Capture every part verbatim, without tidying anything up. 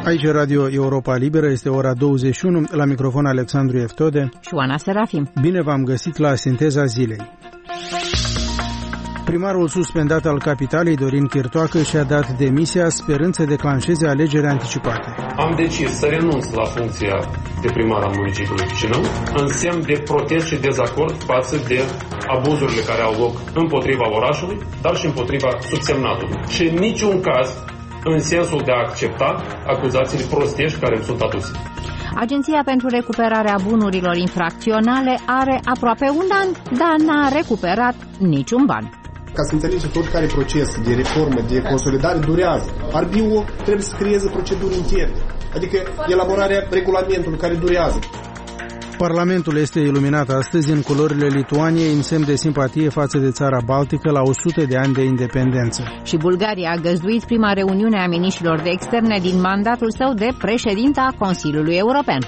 Aici Radio Europa Liberă, este ora douăzeci și unu, la microfon Alexandru Eftode și Oana Serafim. Bine v-am găsit la Sinteza Zilei. Primarul suspendat al capitalei, Dorin Chirtoacă, și-a dat demisia sperând să declanșeze alegeri anticipate. Am decis să renunț la funcția de primar al municipiului Chișinău în semn de protest și dezacord față de abuzurile care au loc împotriva orașului, dar și împotriva subsemnatului. Și în niciun caz în sensul de a accepta acuzațiile prostești care îmi sunt aduse. Agenția pentru recuperarea bunurilor infracționale are aproape un an, dar n-a recuperat niciun ban. Ca să înțelegi că oricare proces de reformă, de consolidare durează. R B U trebuie să creeze proceduri interne, adică elaborarea regulamentului care durează. Parlamentul este iluminat astăzi în culorile Lituaniei în semn de simpatie față de țara Baltică la o sută de ani de independență. Și Bulgaria a găzduit prima reuniune a miniștrilor de externe din mandatul său de președinte a Consiliului European.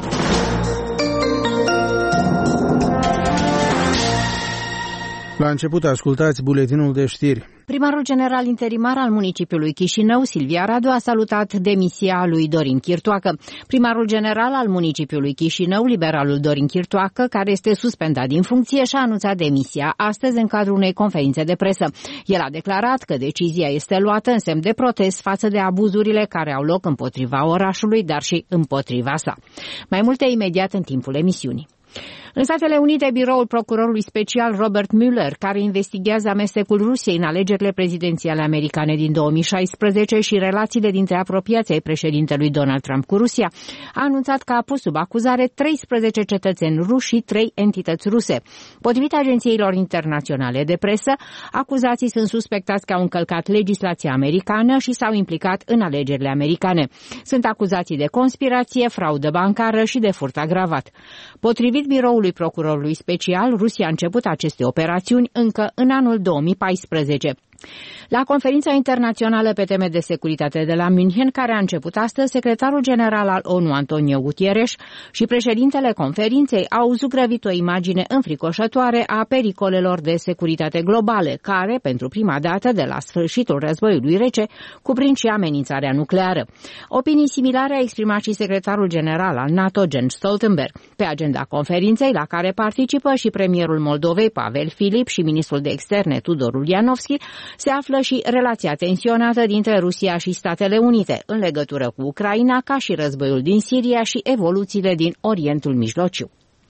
La început ascultați buletinul de știri. Primarul general interimar al municipiului Chișinău, Silvia Radu, a salutat demisia lui Dorin Chirtoacă. Primarul general al municipiului Chișinău, liberalul Dorin Chirtoacă, care este suspendat din funcție, și-a anunțat demisia astăzi în cadrul unei conferințe de presă. El a declarat că decizia este luată în semn de protest față de abuzurile care au loc împotriva orașului, dar și împotriva sa. Mai multe imediat în timpul emisiunii. În Statele Unite, biroul procurorului special Robert Mueller, care investighează amestecul Rusiei în alegerile prezidențiale americane din două mii șaisprezece și relațiile dintre apropiații ai președintelui Donald Trump cu Rusia, a anunțat că a pus sub acuzare treisprezece cetățeni ruși și trei entități ruse. Potrivit agențiilor internaționale de presă, acuzații sunt suspectați că au încălcat legislația americană și s-au implicat în alegerile americane. Sunt acuzații de conspirație, fraudă bancară și de furt agravat. Potrivit biroului procurorului special, Rusia a început aceste operațiuni încă în anul două mii paisprezece. La conferința internațională pe teme de securitate de la München, care a început astăzi, secretarul general al ONU, Antonio Guterres, și președintele conferinței au zugrăvit o imagine înfricoșătoare a pericolelor de securitate globale, care, pentru prima dată de la sfârșitul războiului rece, cuprind și amenințarea nucleară. Opinii similare a exprimat și secretarul general al NATO, Jens Stoltenberg. Pe agenda conferinței, la care participă și premierul Moldovei, Pavel Filip, și ministrul de externe, Tudor Ulianovski, se află și relația tensionată dintre Rusia și Statele Unite în legătură cu Ucraina, ca și războiul din Siria și evoluțiile din Orientul Mijlociu.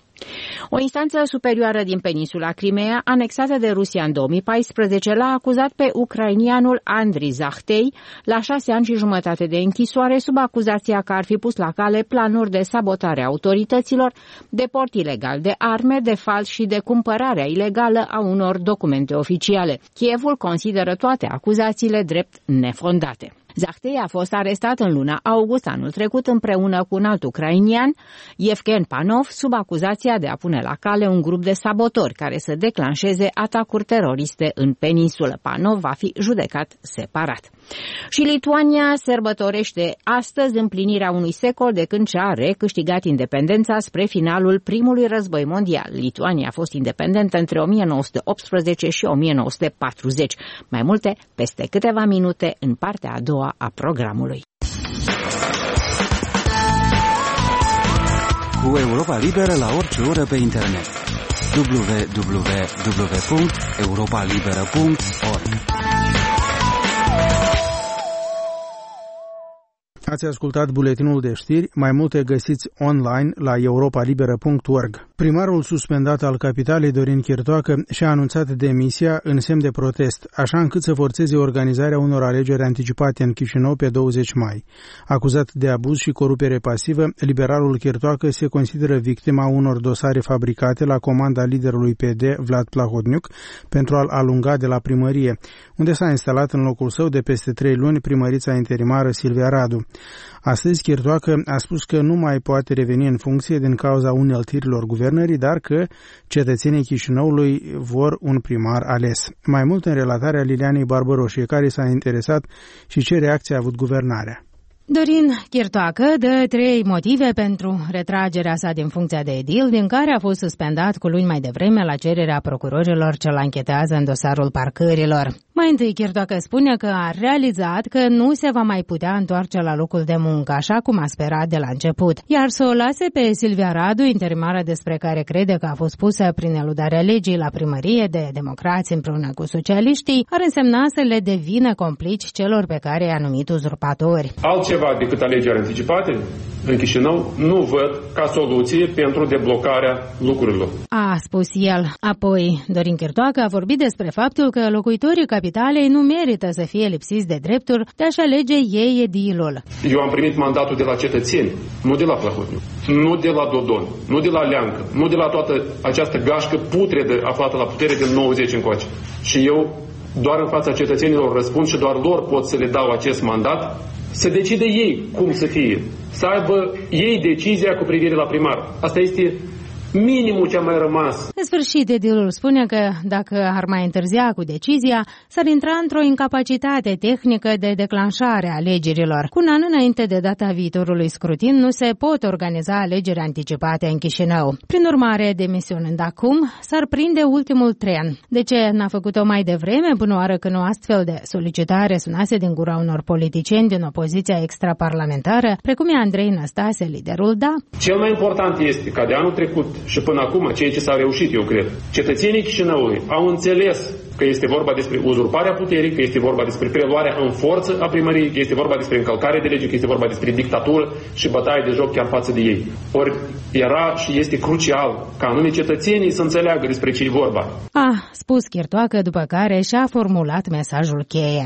O instanță superioară din peninsula Crimea, anexată de Rusia în două mii paisprezece, l-a acuzat pe ucrainianul Andriy Zahtei la șase ani și jumătate de închisoare sub acuzația că ar fi pus la cale planuri de sabotare a autorităților, de port ilegal de arme, de fals și de cumpărarea ilegală a unor documente oficiale. Kievul consideră toate acuzațiile drept nefondate. Zahtei a fost arestat în luna august anul trecut împreună cu un alt ucrainian, Yevgen Panov, sub acuzația de a pune la cale un grup de sabotori care să declanșeze atacuri teroriste în peninsulă. Panov va fi judecat separat. Și Lituania sărbătorește astăzi împlinirea unui secol de când și-a recâștigat independența spre finalul primului război mondial. Lituania a fost independentă între o mie nouă sute optsprezece și o mie nouă sute patruzeci. Mai multe peste câteva minute în partea a doua a programului. Cu Europa Liberă la orice oră pe internet. w w w punct europa liberă punct org. Ați ascultat buletinul de știri, mai multe găsiți online la europa liberă punct org. Primarul suspendat al capitalei, Dorin Chirtoacă, și-a anunțat demisia în semn de protest, așa încât să forțeze organizarea unor alegeri anticipate în Chișinău pe douăzeci mai. Acuzat de abuz și corupere pasivă, liberalul Chirtoacă se consideră victima unor dosare fabricate la comanda liderului P D, Vlad Plahotniuc, pentru a-l alunga de la primărie, unde s-a instalat în locul său de peste trei luni primărița interimară Silvia Radu. Astăzi, Chirtoacă a spus că nu mai poate reveni în funcție din cauza uneltirilor guvernării, dar că cetățenii Chișinăului vor un primar ales. Mai mult în relatarea Lilianei Barbăroșie, care s-a interesat și ce reacție a avut guvernarea. Dorin Chirtoacă dă trei motive pentru retragerea sa din funcția de edil, din care a fost suspendat cu luni mai devreme la cererea procurorilor ce-l anchetează în dosarul parcărilor. Mai întâi, Chirtoacă spune că a realizat că nu se va mai putea întoarce la locul de muncă, așa cum a sperat de la început. Iar să o lase pe Silvia Radu, interimară despre care crede că a fost pusă prin eludarea legii la primărie de democrați împreună cu socialiștii, ar însemna să le devină complici celor pe care i-a numit uzurpatori. Altceva decât alegeri anticipate în Chișinău nu văd ca soluție pentru deblocarea lucrurilor, a spus el. Apoi, Dorin Chirtoacă a vorbit despre faptul că locuitorii capitalei nu merită să fie lipsiți de drepturi de a-și alege ei edilul. Eu am primit mandatul de la cetățeni, nu de la Plahotniuc, nu de la Dodon, nu de la Leancă, nu de la toată această gașcă putredă aflată la putere din nouăzeci încoace. Și eu doar în fața cetățenilor răspund și doar lor pot să le dau acest mandat, să decide ei cum să fie, să aibă ei decizia cu privire la primar. Asta este minimul ce a mai rămas. În sfârșit, edilul spune că dacă ar mai întârzia cu decizia, s-ar intra într-o incapacitate tehnică de declanșare a alegerilor. Cu un an înainte de data viitorului scrutin, nu se pot organiza alegeri anticipate în Chișinău. Prin urmare, demisionând acum, s-ar prinde ultimul tren. De ce n-a făcut-o mai devreme, până oară când o astfel de solicitare sunase din gura unor politicieni din opoziția extraparlamentară, precum e Andrei Năstase, liderul D A? Cel mai important este ca de anul trecut și până acum, ceea ce s-a reușit, eu cred, cetățenii Chișinăului au înțeles că este vorba despre uzurparea puterii, că este vorba despre preluarea în forță a primăriei, că este vorba despre încălcare de lege, că este vorba despre dictatură și bătaie de joc chiar față de ei. Ori era și este crucial ca anume cetățenii să înțeleagă despre ce e vorba. A spus Chirtoacă, după care și-a formulat mesajul cheie.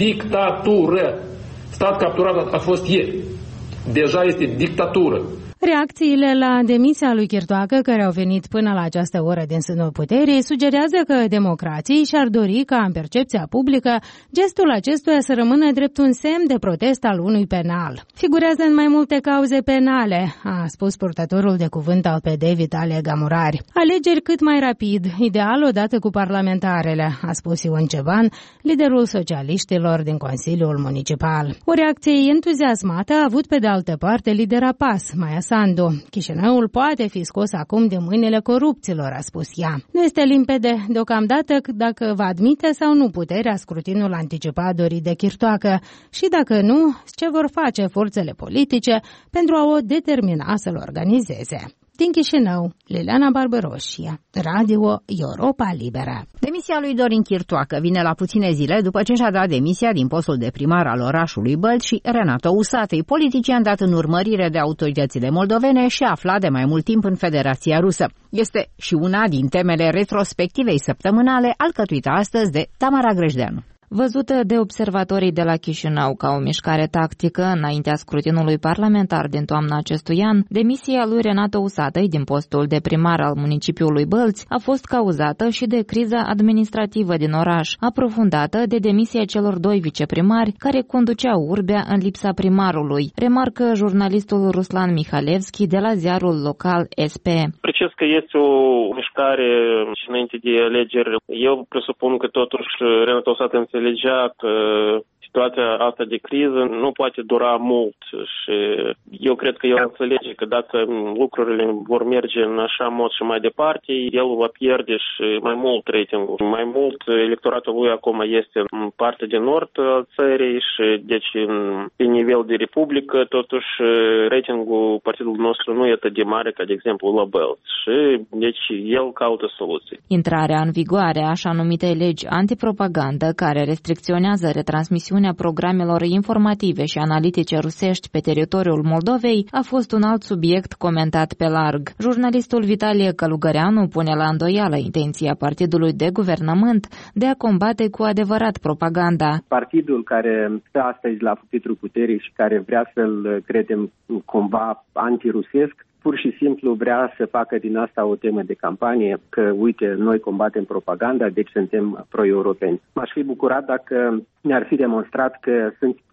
Dictatură. Stat capturat a fost ieri. Deja este dictatură. Reacțiile la demisia lui Chirtoacă, care au venit până la această oră din sânul puterii, sugerează că democrații și-ar dori ca în percepția publică gestul acestuia să rămână drept un semn de protest al unui penal. Figurează în mai multe cauze penale, a spus purtătorul de cuvânt al P D Vitalie Gamurari. Alegeri cât mai rapid, ideal odată cu parlamentarele, a spus Ion Ceban, liderul socialiștilor din Consiliul Municipal. O reacție entuziasmată a avut pe de altă parte lidera P A S, Maia Sandu. Chișinăul poate fi scos acum de mâinile corupților, a spus ea. Nu este limpede deocamdată dacă va admite sau nu puterea scrutinul anticipat dorit de Chirtoacă și dacă nu, ce vor face forțele politice pentru a o determina să-l organizeze. Din Chișinău, Liliana Barbaroșia, Radio Europa Liberă. Demisia lui Dorin Chirtoacă vine la puține zile după ce și-a dat demisia din postul de primar al orașului Bălți și Renato Usatăi, politician dat în urmărire de autoritățile moldovene și aflat de mai mult timp în Federația Rusă. Este și una din temele retrospectivei săptămânale alcătuită astăzi de Tamara Grejdeanu. Văzută de observatorii de la Chișinău ca o mișcare tactică înaintea scrutinului parlamentar din toamna acestui an, demisia lui Renato Usatăi din postul de primar al municipiului Bălți a fost cauzată și de criza administrativă din oraș, aprofundată de demisia celor doi viceprimari care conduceau urbea în lipsa primarului, remarcă jurnalistul Ruslan Mihalevski de la ziarul local S P. Precis că este o mișcare și înainte de alegeri. Eu presupun că totuși Renato Usatăi înțelegea că situația asta de criză nu poate dura mult și eu cred că el înțelege că dacă lucrurile vor merge în așa mod și mai departe, el va pierde și mai mult ratingul. Mai mult electoratul lui acum este în partea de nord al țării și deci în, pe nivel de republică totuși ratingul partidului nostru nu e atât de mare ca de exemplu la Bălți și deci el caută soluții. Intrarea în vigoare a așa numitei legi antipropagandă care restricționează retransmisiunea programelor informative și analitice rusești pe teritoriul Moldovei a fost un alt subiect comentat pe larg. Jurnalistul Vitalie Călugăreanu pune la îndoială intenția partidului de guvernământ de a combate cu adevărat propaganda. Partidul care stă astăzi la pupitrul puterii și care vrea să-l credem cumva antirusesc, pur și simplu vrea să facă din asta o temă de campanie, că uite, noi combatem propaganda, deci suntem pro-europeni. M-aș fi bucurat dacă ne-ar fi demonstrat că sunt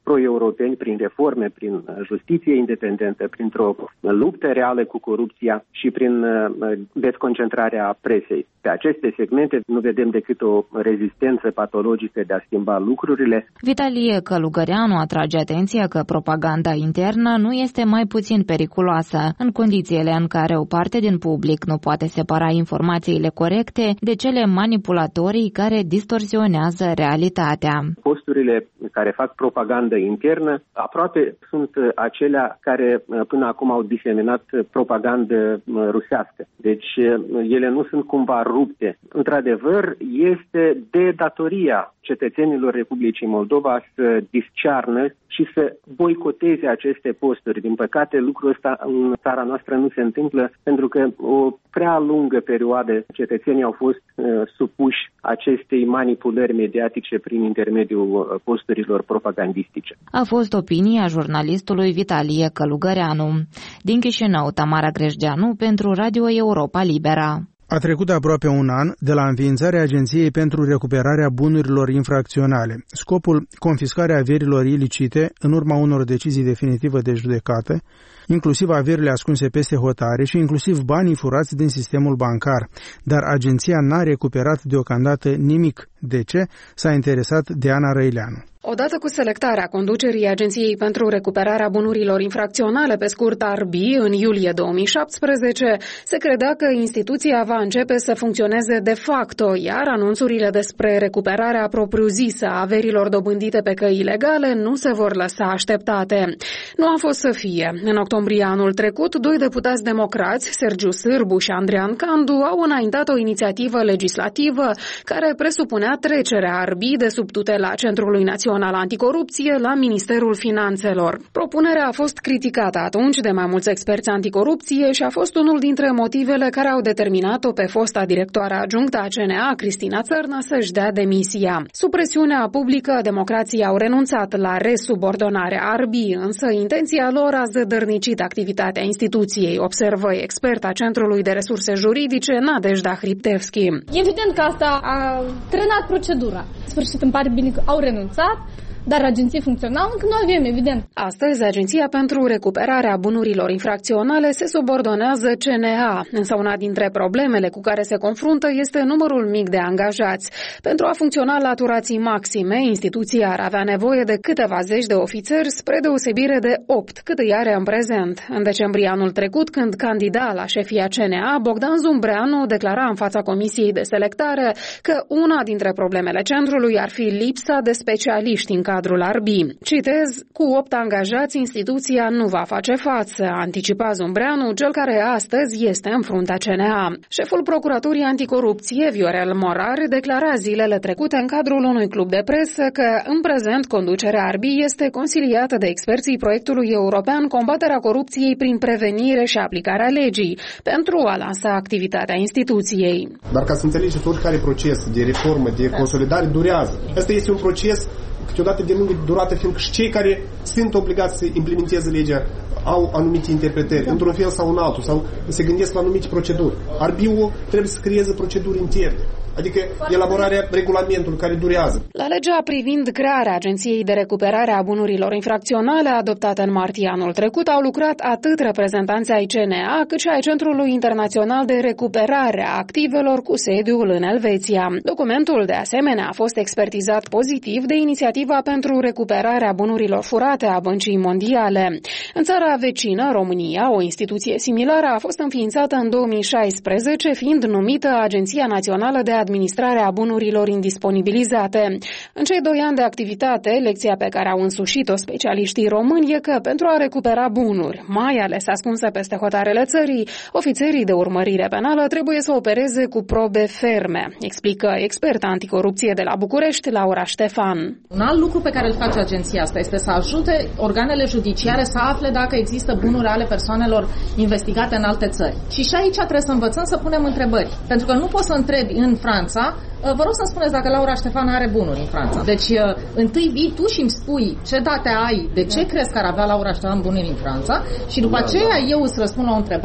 pro-europeni prin reforme, prin justiție independentă, printr-o luptă reală cu corupția și prin desconcentrarea presei. Pe aceste segmente nu vedem decât o rezistență patologică de a schimba lucrurile. Vitalie Călugăreanu atrage atenția că propaganda internă nu este mai puțin periculoasă în condițiile în care o parte din public nu poate separa informațiile corecte de cele manipulatorii care distorsionează realitatea. Posturile care fac propagandă internă aproape sunt acelea care până acum au diseminat propagandă rusească. Deci ele nu sunt cumva rupte. Într-adevăr, este de datoria cetățenilor Republicii Moldova să discearnă și să boicoteze aceste posturi. Din păcate, lucrul ăsta în țara noastră nu se întâmplă pentru că o prea lungă perioadă cetățenii au fost uh, supuși acestei manipulări mediatice prin intermediul posturilor propagandistice. A fost opinia jurnalistului Vitalie Călugăreanu. Din Chișinău, Tamara Greșdeanu pentru Radio Europa Libera. A trecut aproape un an de la înființarea Agenției pentru recuperarea bunurilor infracționale. Scopul, confiscarea averilor ilicite în urma unor decizii definitive de judecată, inclusiv averile ascunse peste hotare și inclusiv banii furați din sistemul bancar. Dar agenția n-a recuperat deocamdată nimic. De ce? S-a interesat Diana Răileanu. Odată cu selectarea conducerii Agenției pentru recuperarea bunurilor infracționale, pe scurt A R B I, în iulie două mii șaptesprezece, se credea că instituția va începe să funcționeze de facto, iar anunțurile despre recuperarea propriu-zisă a averilor dobândite pe căi ilegale nu se vor lăsa așteptate. Nu a fost să fie. În octombrie anul trecut, doi deputați democrați, Sergiu Sârbu și Andrean Candu, au înaintat o inițiativă legislativă care presupunea trecerea A R B I de sub tutela Centrului Național Anticorupție la Ministerul Finanțelor. Propunerea a fost criticată atunci de mai mulți experți anticorupție și a fost unul dintre motivele care au determinat-o pe fosta directoare adjunctă a C N A, Cristina Țărnă, să-și dea demisia. Sub presiunea publică, democrații au renunțat la resubordonarea A R B I, însă intenția lor a zădărnicit activitatea instituției, observă experta Centrului de Resurse Juridice, Nadejda Hriptevski. Evident că asta a trenat procedura. În sfârșit, îmi pare bine că au renunțat, dar agenții funcționau încă nu avem, evident. Astăzi, Agenția pentru recuperarea bunurilor infracționale se subordonează C N A, însă una dintre problemele cu care se confruntă este numărul mic de angajați. Pentru a funcționa la turații maxime, instituția ar avea nevoie de câteva zeci de ofițeri, spre deosebire de opt, cât îi are în prezent. În decembrie anul trecut, când candida la șefia C N A, Bogdan Zumbreanu declara în fața Comisiei de Selectare că una dintre problemele centrului ar fi lipsa de specialiști în cadrul A R B I. Citez, cu opt angajați, instituția nu va face față, anticipa Zumbreanu, cel care astăzi este în fruntea C N A. Șeful Procuraturii Anticorupție, Viorel Morar, declara zilele trecute în cadrul unui club de presă că, în prezent, conducerea A R B I este consiliată de experții proiectului european Combaterea corupției prin prevenire și aplicarea legii, pentru a lansa activitatea instituției. Dar ca să înțelegeți, oricare proces de reformă, de consolidare durează. Asta este un proces câteodată de lungă durată, fiindcă și cei care sunt obligați să implementeze legea au anumite interpretări, da, într-un fel sau în altul, sau se gândesc la anumite proceduri. A R B I-ul trebuie să creeze proceduri interne, adică elaborarea regulamentului care durează. La legea privind crearea Agenției de recuperare a bunurilor infracționale, adoptată în martie anul trecut, au lucrat atât reprezentanții ai C N A, cât și ai Centrului Internațional de Recuperare a Activelor cu sediul în Elveția. Documentul, de asemenea, a fost expertizat pozitiv de Inițiativa pentru recuperarea bunurilor furate a Băncii Mondiale. În țara vecină, România, o instituție similară a fost înființată în două mii șaisprezece, fiind numită Agenția Națională de Administrare a Bunurilor Indisponibilizate. În cei doi ani de activitate, lecția pe care au însușit-o specialiștii români e că pentru a recupera bunuri, mai ales ascunse peste hotarele țării, ofițerii de urmărire penală trebuie să opereze cu probe ferme, explică experta anticorupție de la București, Laura Ștefan. Un alt lucru pe care îl face agenția asta este să ajute organele judiciare să afle dacă există bunuri ale persoanelor investigate în alte țări. Și și aici trebuie să învățăm să punem întrebări. Pentru că nu poți să întrebi în Franța, vă rog să-mi spuneți dacă Laura Ștefan are bunuri în Franța. Deci, întâi vii tu și îmi spui ce date ai, de ce crezi că ar avea Laura Ștefan bunuri în Franța și după aceea eu îți răspund la o întrebare.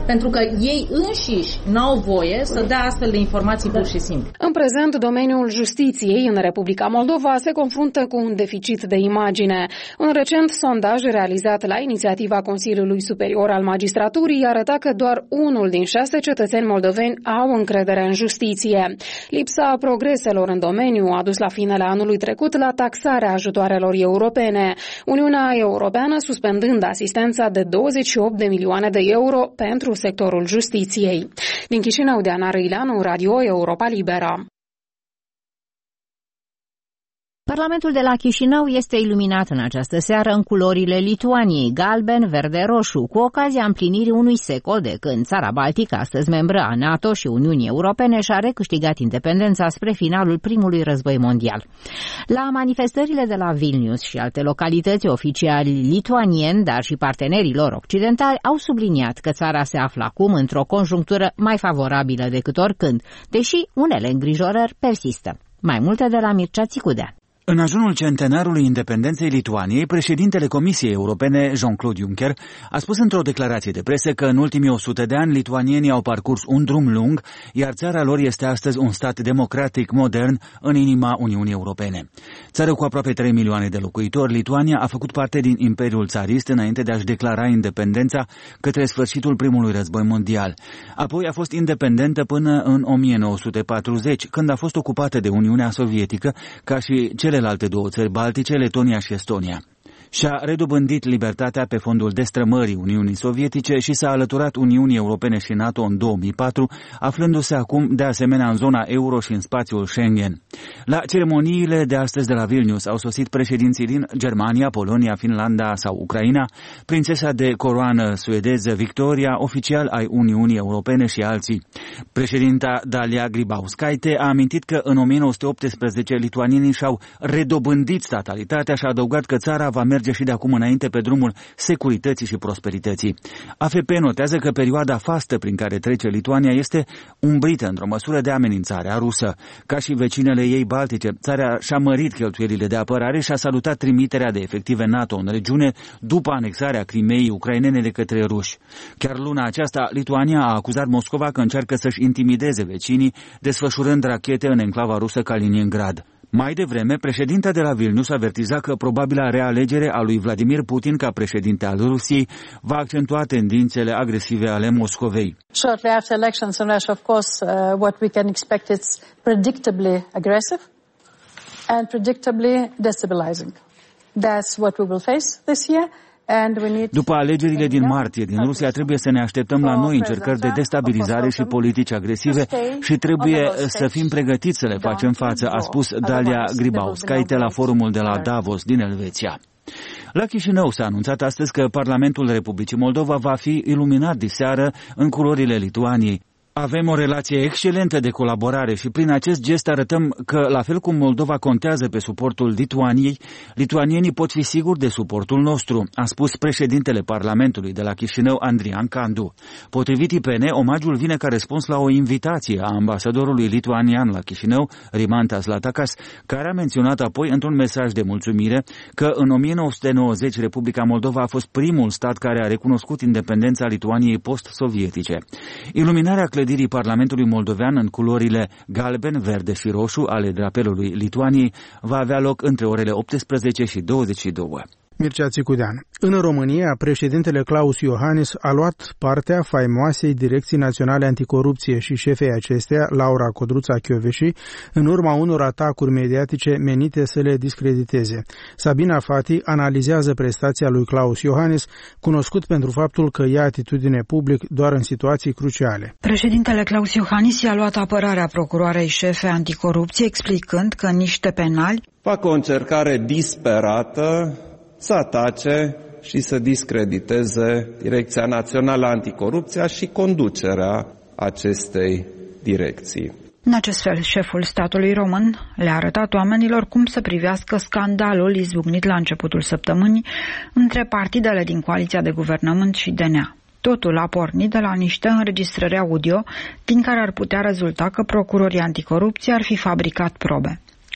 pentru că ei înșiși n-au voie să dea astfel de informații pur și simplu. În prezent, domeniul justiției în Republica Moldova se confruntă cu un deficit de imagine. Un recent sondaj realizat la inițiativa Consiliului Superior al Magistraturii arăta că doar unul din șase cetățeni moldoveni au încredere în justiție. Lipsa progreselor în domeniu a dus la finele anului trecut la taxarea ajutoarelor europene. Uniunea Europeană suspendând asistența de douăzeci și opt de milioane de euro pentru sectorul justiției. Din Chișinău, Diana Răileanu, Radio Europa Liberă. Parlamentul de la Chișinău este iluminat în această seară în culorile Lituaniei, galben, verde, roșu, cu ocazia împlinirii unui secol de când țara Baltică, astăzi membră a NATO și Uniunii Europene, și-a recâștigat independența spre finalul primului război mondial. La manifestările de la Vilnius și alte localități, oficiali lituanieni, dar și partenerii lor occidentali, au subliniat că țara se află acum într-o conjunctură mai favorabilă decât oricând, deși unele îngrijorări persistă. Mai multe de la Mircea Țicudea. În ajunul centenarului independenței Lituaniei, președintele Comisiei Europene, Jean-Claude Juncker, a spus într-o declarație de presă că în ultimii o sută de ani lituanienii au parcurs un drum lung, iar țara lor este astăzi un stat democratic modern în inima Uniunii Europene. Țară cu aproape trei milioane de locuitori, Lituania a făcut parte din Imperiul Țarist înainte de a-și declara independența către sfârșitul primului război mondial. Apoi a fost independentă până în o mie nouă sute patruzeci, când a fost ocupată de Uniunea Sovietică, ca și cele celelalte două țări baltice, Letonia și Estonia. Și-a redobândit libertatea pe fondul destrămării Uniunii Sovietice și s-a alăturat Uniunii Europene și NATO în două mii patru, aflându-se acum de asemenea în zona euro și în spațiul Schengen. La ceremoniile de astăzi de la Vilnius au sosit președinții din Germania, Polonia, Finlanda sau Ucraina, prințesa de coroană suedeză Victoria, oficial ai Uniunii Europene și alții. Președinta Dalia Grybauskaite a amintit că în o mie nouă sute optsprezece lituanienii și-au redobândit statalitatea și a adăugat că țara va merge și de acum înainte pe drumul securității și prosperității. A F P notează că perioada fastă prin care trece Lituania este umbrită într-o măsură de amenințare a rusă. Ca și vecinele ei baltice, țara și-a mărit cheltuielile de apărare și a salutat trimiterea de efective NATO în regiune după anexarea Crimeei ucrainene de către ruși. Chiar luna aceasta, Lituania a acuzat Moscova că încearcă să-și intimideze vecinii, desfășurând rachete în enclava rusă Kaliningrad. Mai devreme, președinta de la Vilnius avertiza că probabila realegere a lui Vladimir Putin ca președinte al Rusiei va accentua tendințele agresive ale Moscovei. Shortly after elections in Russia, of course, uh, what we can expect is predictably aggressive and predictably destabilizing. That's what we will face this year. După alegerile din martie din Rusia, trebuie să ne așteptăm la noi încercări de destabilizare și politici agresive și trebuie să fim pregătiți să le facem față, a spus Dalia Grybauskaite la forumul de la Davos din Elveția. La Chișinău s-a anunțat astăzi că Parlamentul Republicii Moldova va fi iluminat diseară în culorile Lituaniei. Avem o relație excelentă de colaborare și prin acest gest arătăm că, la fel cum Moldova contează pe suportul Lituaniei, lituanienii pot fi siguri de suportul nostru, a spus președintele Parlamentului de la Chișinău, Andrian Candu. Potrivit I P N, omagiul vine ca răspuns la o invitație a ambasadorului lituanian la Chișinău, Rimantas Latakas, care a menționat apoi într-un mesaj de mulțumire că în o mie nouă sute nouăzeci Republica Moldova a fost primul stat care a recunoscut independența Lituaniei post-sovietice. Iluminarea clădirii Parlamentului moldovean în culorile galben, verde și roșu ale drapelului Lituaniei va avea loc între orele optsprezece și douăzeci și două. Mircea Țicudean. În România, președintele Klaus Iohannis a luat partea faimoasei Direcții Naționale Anticorupție și șefei acesteia, Laura Codruța-Chioveși, în urma unor atacuri mediatice menite să le discrediteze. Sabina Fati analizează prestația lui Klaus Iohannis, cunoscut pentru faptul că ia atitudine public doar în situații cruciale. Președintele Klaus Iohannis i-a luat apărarea procuroarei șefe anticorupție, explicând că niște penali fac o încercare disperată să atace și să discrediteze Direcția Națională Anticorupție și conducerea acestei direcții. În acest fel, șeful statului român le-a arătat oamenilor cum să privească scandalul izbucnit la începutul săptămânii între partidele din coaliția de guvernământ și D N A. Totul a pornit de la niște înregistrări audio din care ar putea rezulta că procurorii anticorupție ar fi fabricat probe.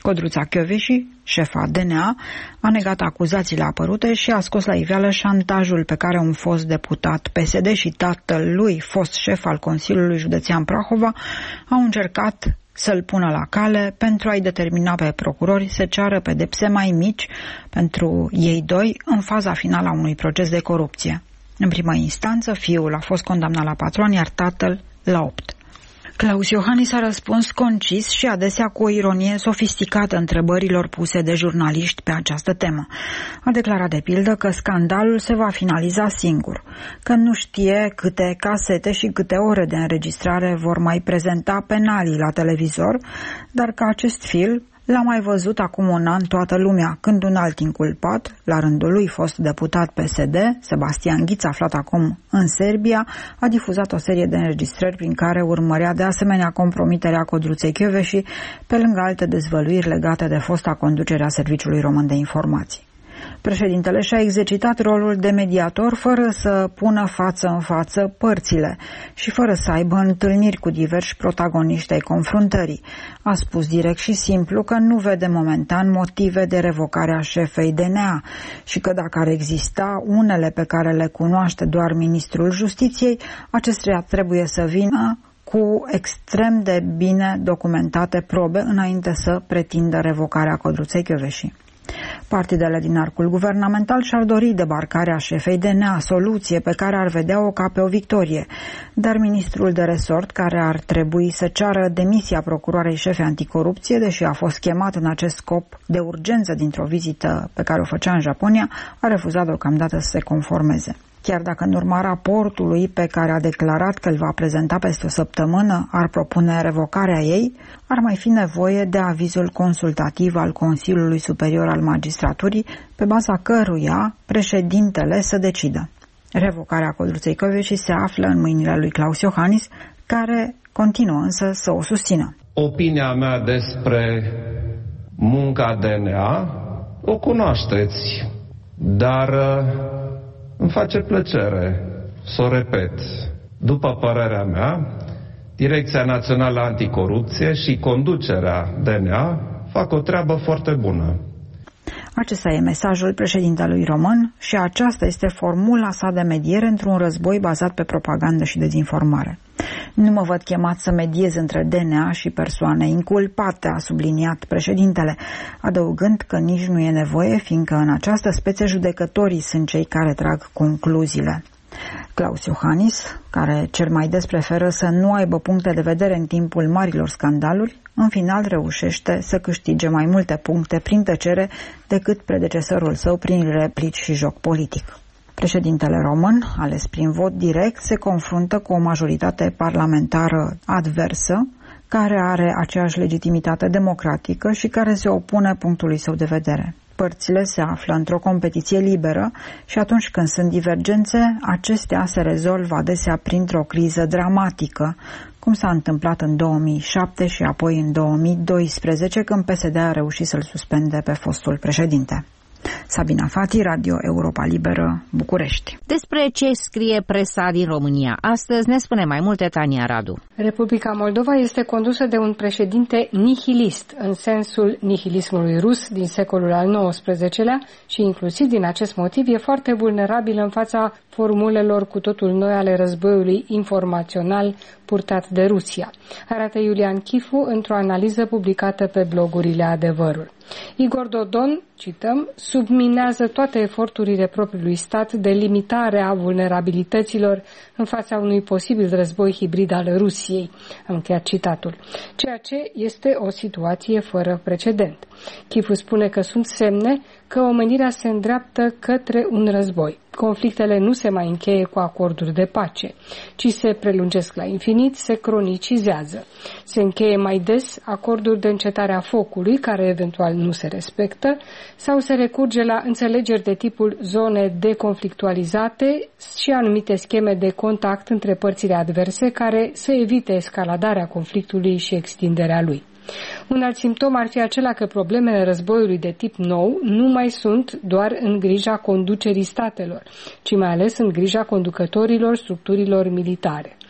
Codruța Kövesi, șefa D N A, a negat acuzațiile apărute și a scos la iveală șantajul pe care un fost deputat P S D și tatăl lui, fost șef al Consiliului Județean Prahova, au încercat să-l pună la cale pentru a-i determina pe procurori să ceară pedepse mai mici pentru ei doi în faza finală a unui proces de corupție. În prima instanță, fiul a fost condamnat la patru ani, iar tatăl la opt. Klaus Iohannis a răspuns concis și adesea cu o ironie sofisticată întrebărilor puse de jurnaliști pe această temă. A declarat de pildă că scandalul se va finaliza singur, că nu știe câte casete și câte ore de înregistrare vor mai prezenta penalii la televizor, dar că acest film l-a mai văzut acum un an toată lumea, când un alt inculpat, la rândul lui fost deputat P S D, Sebastian Ghiț, aflat acum în Serbia, a difuzat o serie de înregistrări prin care urmărea de asemenea compromiterea Codruței Kövesi, pe lângă alte dezvăluiri legate de fosta conducere a Serviciului Român de Informații. Președintele și-a exercitat rolul de mediator fără să pună față în față părțile și fără să aibă întâlniri cu diversi protagoniști ai confruntării. A spus direct și simplu că nu vede momentan motive de revocare a șefei D N A și că dacă ar exista unele pe care le cunoaște doar ministrul Justiției, acestea trebuie să vină cu extrem de bine documentate probe înainte să pretindă revocarea Codruței Kövesi. Partidele din arcul guvernamental și-ar dori debarcarea șefei D N A, soluție pe care ar vedea-o ca pe o victorie, dar ministrul de resort, care ar trebui să ceară demisia procuroarei șefe anticorupție, deși a fost chemat în acest scop de urgență dintr-o vizită pe care o făcea în Japonia, a refuzat deocamdată să se conformeze. Chiar dacă în urma raportului pe care a declarat că îl va prezenta peste o săptămână ar propune revocarea ei, ar mai fi nevoie de avizul consultativ al Consiliului Superior al Magistraturii, pe baza căruia președintele să decidă. Revocarea Codruței Kövesi se află în mâinile lui Klaus Iohannis, care continuă însă să o susțină. Opinia mea despre munca D N A o cunoașteți, dar îmi face plăcere să o repet. După părerea mea, Direcția Națională Anticorupție și conducerea D N A fac o treabă foarte bună. Acesta e mesajul președintelui român și aceasta este formula sa de mediere într-un război bazat pe propagandă și dezinformare. Nu mă văd chemat să mediez între D N A și persoane inculpate, a subliniat președintele, adăugând că nici nu e nevoie, fiindcă în această specie judecătorii sunt cei care trag concluziile. Klaus Iohannis, care cel mai des preferă să nu aibă puncte de vedere în timpul marilor scandaluri, în final reușește să câștige mai multe puncte prin tăcere decât predecesorul său prin replici și joc politic. Președintele român, ales prin vot direct, se confruntă cu o majoritate parlamentară adversă, care are aceeași legitimitate democratică și care se opune punctului său de vedere. Părțile se află într-o competiție liberă și atunci când sunt divergențe, acestea se rezolvă adesea printr-o criză dramatică, cum s-a întâmplat în două mii șapte și apoi în două mii doisprezece, când P S D a reușit să-l suspende pe fostul președinte. Sabina Fati, Radio Europa Liberă, București. Despre ce scrie presa din România astăzi ne spune mai multe Tania Radu. Republica Moldova este condusă de un președinte nihilist, în sensul nihilismului rus din secolul al nouăsprezecelea și inclusiv din acest motiv e foarte vulnerabil în fața formulelor cu totul noi ale războiului informațional purtat de Rusia, arată Iulian Chifu într-o analiză publicată pe blogurile Adevărul. Igor Dodon, cităm, subminează toate eforturile propriului stat de limitare a vulnerabilităților în fața unui posibil război hibrid al Rusiei. Am încheiat citatul. Ceea ce este o situație fără precedent. Chifu spune că sunt semne că omenirea se îndreaptă către un război. Conflictele nu se mai încheie cu acorduri de pace, ci se prelungesc la infinit, se cronicizează. Se încheie mai des acorduri de încetare a focului, care eventual nu se respectă, sau se recurge la înțelegeri de tipul zone deconflictualizate și anumite scheme de contact între părțile adverse care să evite escaladarea conflictului și extinderea lui. Un alt simptom ar fi acela că problemele războiului de tip nou nu mai sunt doar în grija conducerii statelor, ci mai ales în grija conducătorilor structurilor militare.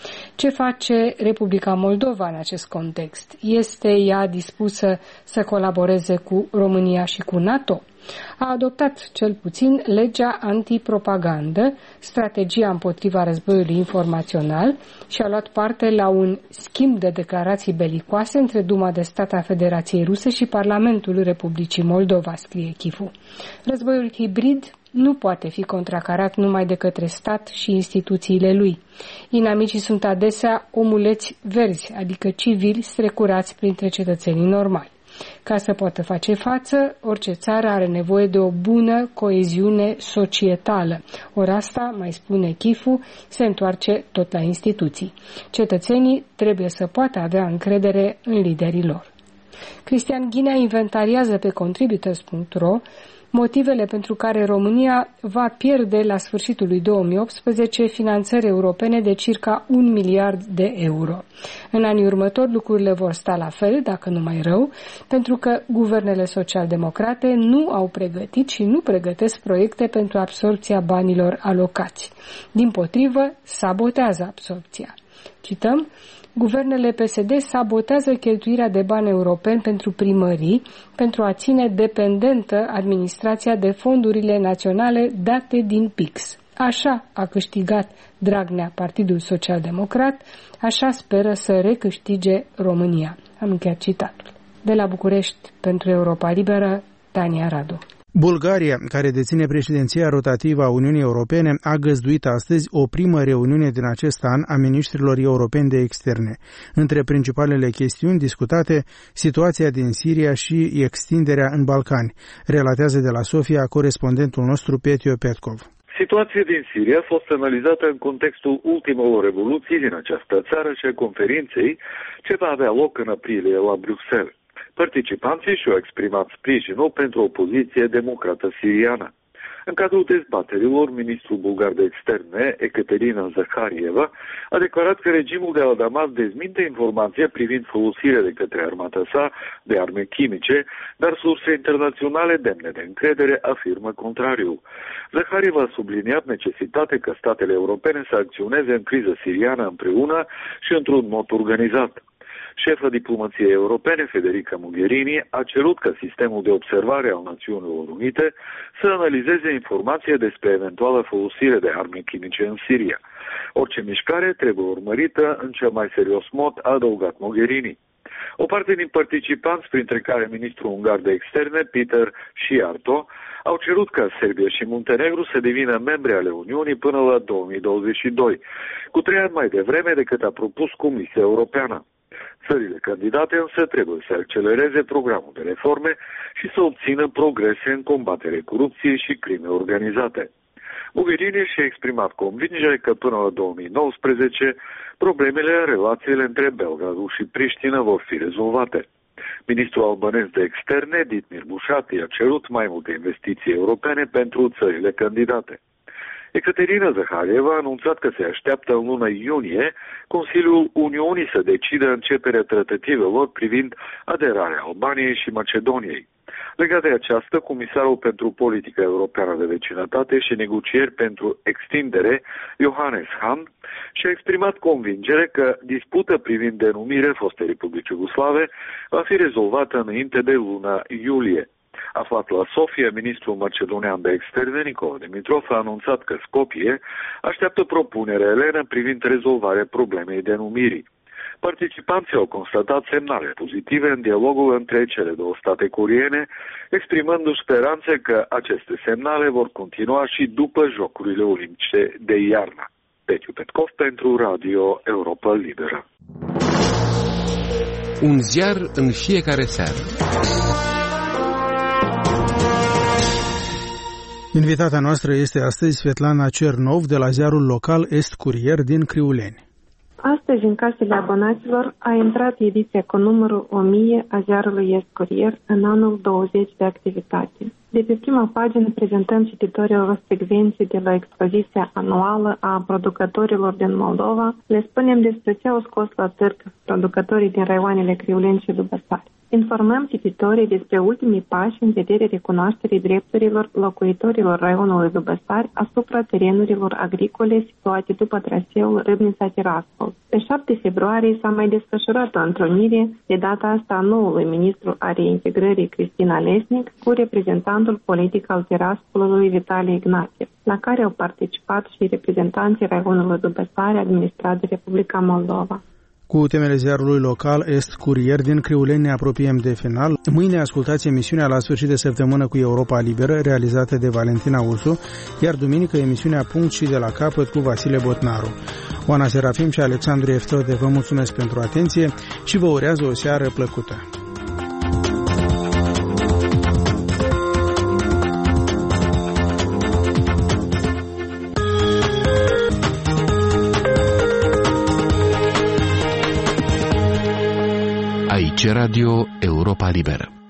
Ce face Republica Moldova în acest context? Este ea dispusă să colaboreze cu România și cu NATO? A adoptat cel puțin legea antipropagandă, strategia împotriva războiului informațional și a luat parte la un schimb de declarații belicoase între Duma de Stat a Federației Ruse și Parlamentul Republicii Moldova, scrie Chifu. Războiul hibrid nu poate fi contracarat numai de către stat și instituțiile lui. Inamicii sunt adesea omuleți verzi, adică civili strecurați printre cetățenii normali. Ca să poată face față, orice țară are nevoie de o bună coeziune societală. Ori asta, mai spune Chifu, se întoarce tot la instituții. Cetățenii trebuie să poată avea încredere în liderii lor. Cristian Ghinea inventariază pe contributors punct ro motivele pentru care România va pierde la sfârșitul lui două mii optsprezece finanțări europene de circa un miliard de euro. În anii următori lucrurile vor sta la fel, dacă nu mai rău, pentru că guvernele social-democrate nu au pregătit și nu pregătesc proiecte pentru absorbția banilor alocați. Dimpotrivă, sabotează absorbția. Cităm: guvernele P S D sabotează cheltuirea de bani europeni pentru primării pentru a ține dependentă administrația de fondurile naționale date din P I X. Așa a câștigat Dragnea Partidul Social Democrat, așa speră să recâștige România. Am încheiat citatul. De la București, pentru Europa Liberă, Tania Radu. Bulgaria, care deține președinția rotativă a Uniunii Europene, a găzduit astăzi o primă reuniune din acest an a ministrilor europeni de externe. Între principalele chestiuni discutate, situația din Siria și extinderea în Balcani, relatează de la Sofia corespondentul nostru Petio Petkov. Situația din Siria a fost analizată în contextul ultimelor revoluții din această țară și a conferinței ce va avea loc în aprilie la Bruxelles. Participanții și-au exprimat sprijinul pentru o poziție democrată siriană. În cadrul dezbaterilor, ministrul bulgar de externe, Ekaterina Zakharieva, a declarat că regimul de la Damas dezminte informația privind folosirea de către armata sa de arme chimice, dar surse internaționale demne de încredere afirmă contrariul. Zakharieva a subliniat necesitatea ca statele europene să acționeze în criză siriană împreună și într-un mod organizat. Șefa diplomației europene, Federica Mogherini, a cerut ca sistemul de observare al Națiunilor Unite să analizeze informația despre eventuală folosire de arme chimice în Siria. Orice mișcare trebuie urmărită în cel mai serios mod, a adăugat Mogherini. O parte din participanți, printre care ministrul ungar de externe, Peter Șiarto, au cerut ca Serbia și Muntenegru să devină membre ale Uniunii până la două mii douăzeci și doi, cu trei ani mai devreme decât a propus Comisia Europeană. Țările candidate însă trebuie să accelereze programul de reforme și să obțină progrese în combaterea corupției și crime organizate. Mogherini și-a exprimat convingere că până la două mii nouăsprezece problemele în relațiile între Belgradul și Priștina vor fi rezolvate. Ministrul albanez de externe, Ditmir Bușati, a cerut mai multe investiții europene pentru țările candidate. Ekaterina Zakharieva a anunțat că se așteaptă în luna iunie Consiliul Uniunii să decidă începerea tratativelor privind aderarea Albaniei și Macedoniei. Legat de aceasta, Comisarul pentru Politica Europeană de Vecinătate și Negocieri pentru Extindere, Johannes Hahn, și-a exprimat convingere că disputa privind denumirea fostei Republici Iugoslave va fi rezolvată înainte de luna iulie. Aflat la Sofia, ministrul macedonian de externe, Nicola Dimitrov, a anunțat că Skopje așteaptă propunerea elenă privind rezolvarea problemei denumirii. Participanții au constatat semnale pozitive în dialogul între cele două state coreene, exprimându-și speranțe că aceste semnale vor continua și după Jocurile Olimpice de iarnă. Petiu Petkov pentru Radio Europa Liberă. Un ziar în fiecare seară. Invitata noastră este astăzi Svetlana Cernov de la ziarul local Est Curier din Criuleni. Astăzi, în casele abonaților, a intrat ediția cu numărul o mie a ziarului Est Curier în anul douăzeci de activitate. De pe prima pagină prezentăm cititorilor secvenții de la expoziția anuală a producătorilor din Moldova. Le spunem despre ce au scos la târg producătorii din raioanele Criuleni și Dubăsari. Informăm cititorii despre ultimii pași în vederea recunoașterii drepturilor locuitorilor raionului Dubăsari asupra terenurilor agricole situate după traseul Râbnița-Tiraspol. Pe șapte februarie s-a mai desfășurat o întrunire, de data asta a noului ministru a reintegrării Cristina Lesnic, cu reprezentantul politic al Tiraspolului Vitalie Ignatiev, la care au participat și reprezentanții raionului Dubăsari administrat de Republica Moldova. Cu temele ziarului local Est Curier din Criuleni ne apropiem de final. Mâine ascultați emisiunea La sfârșit de săptămână cu Europa Liberă, realizată de Valentina Ursu, iar duminică emisiunea Punct și de la capăt cu Vasile Botnaru. Oana Serafim și Alexandru Eftode vă mulțumesc pentru atenție și vă urează o seară plăcută. Aici Radio Europa Liberă.